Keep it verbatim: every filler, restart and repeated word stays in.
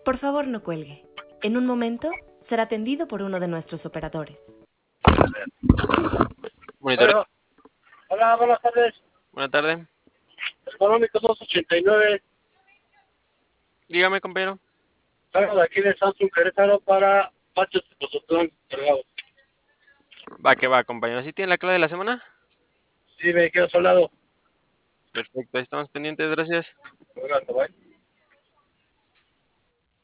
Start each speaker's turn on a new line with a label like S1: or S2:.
S1: Por favor, no cuelgue. En un momento será atendido por uno de nuestros operadores.
S2: Monitor.
S3: Bueno, hola, buenas tardes.
S2: Buenas tardes.
S3: Económico dos ochenta y nueve.
S2: Dígame, compañero.
S3: Salgo de aquí de Samsung Querétaro para Pacho Tepozotlán, cargado.
S2: Va que va, compañero. ¿Sí tiene la clave de la semana?
S3: Sí, me quedo soldado.
S2: Perfecto, ahí estamos pendientes, gracias.
S3: Gracias, bye.